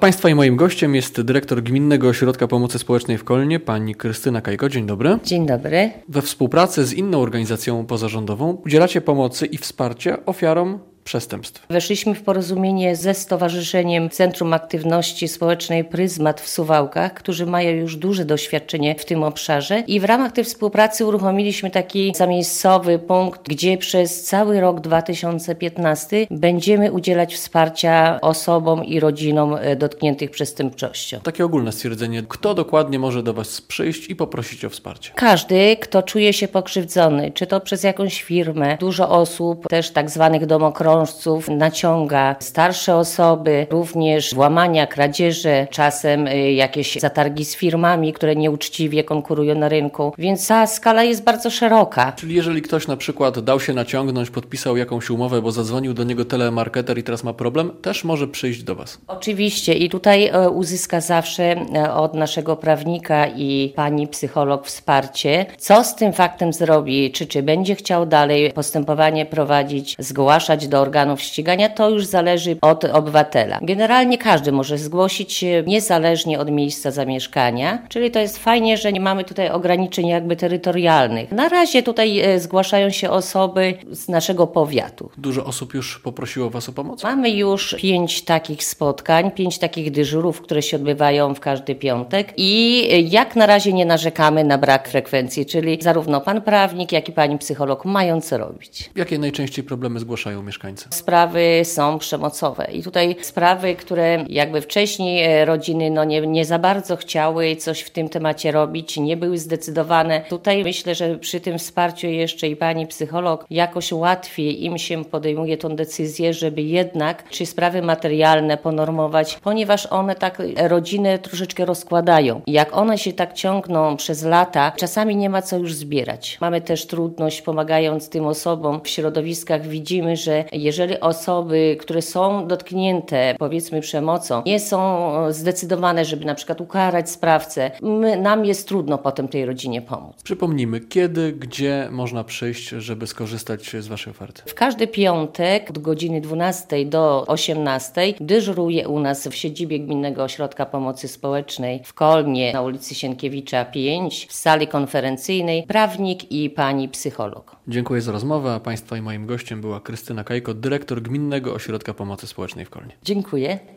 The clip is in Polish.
Państwa i moim gościem jest dyrektor Gminnego Ośrodka Pomocy Społecznej w Kolnie, pani Krystyna Kajko. Dzień dobry. Dzień dobry. We współpracy z inną organizacją pozarządową udzielacie pomocy i wsparcia ofiarom przestępstw. Weszliśmy w porozumienie ze Stowarzyszeniem Centrum Aktywności Społecznej Pryzmat w Suwałkach, którzy mają już duże doświadczenie w tym obszarze i w ramach tej współpracy uruchomiliśmy taki zamiejscowy punkt, gdzie przez cały rok 2015 będziemy udzielać wsparcia osobom i rodzinom dotkniętych przestępczością. Takie ogólne stwierdzenie, kto dokładnie może do Was przyjść i poprosić o wsparcie? Każdy, kto czuje się pokrzywdzony, czy to przez jakąś firmę, dużo osób, też tak zwanych domokrążców, naciąga starsze osoby, również włamania, kradzieże, czasem jakieś zatargi z firmami, które nieuczciwie konkurują na rynku, więc ta skala jest bardzo szeroka. Czyli jeżeli ktoś na przykład dał się naciągnąć, podpisał jakąś umowę, bo zadzwonił do niego telemarketer i teraz ma problem, też może przyjść do Was. Oczywiście i tutaj uzyska zawsze od naszego prawnika i pani psycholog wsparcie, co z tym faktem zrobi, czy będzie chciał dalej postępowanie prowadzić, zgłaszać do organów ścigania, to już zależy od obywatela. Generalnie każdy może zgłosić się niezależnie od miejsca zamieszkania, czyli to jest fajnie, że nie mamy tutaj ograniczeń jakby terytorialnych. Na razie tutaj zgłaszają się osoby z naszego powiatu. Dużo osób już poprosiło Was o pomoc? Mamy już 5 takich spotkań, 5 takich dyżurów, które się odbywają w każdy piątek i jak na razie nie narzekamy na brak frekwencji, czyli zarówno pan prawnik, jak i pani psycholog mają co robić. Jakie najczęściej problemy zgłaszają mieszkańcy? Sprawy są przemocowe i tutaj sprawy, które jakby wcześniej rodziny nie za bardzo chciały coś w tym temacie robić, nie były zdecydowane. Tutaj myślę, że przy tym wsparciu jeszcze i pani psycholog jakoś łatwiej im się podejmuje tą decyzję, żeby jednak czy sprawy materialne ponormować, ponieważ one tak rodzinę troszeczkę rozkładają. I jak one się tak ciągną przez lata, czasami nie ma co już zbierać. Mamy też trudność pomagając tym osobom w środowiskach. Widzimy, że jeżeli osoby, które są dotknięte powiedzmy przemocą, nie są zdecydowane, żeby na przykład ukarać sprawcę, nam jest trudno potem tej rodzinie pomóc. Przypomnijmy, kiedy, gdzie można przyjść, żeby skorzystać z Waszej oferty? W każdy piątek od godziny 12 do 18 dyżuruje u nas w siedzibie Gminnego Ośrodka Pomocy Społecznej w Kolnie na ulicy Sienkiewicza 5 w sali konferencyjnej prawnik i pani psycholog. Dziękuję za rozmowę, a Państwa i moim gościem była Krystyna Kajko, dyrektor Gminnego Ośrodka Pomocy Społecznej w Kolnie. Dziękuję.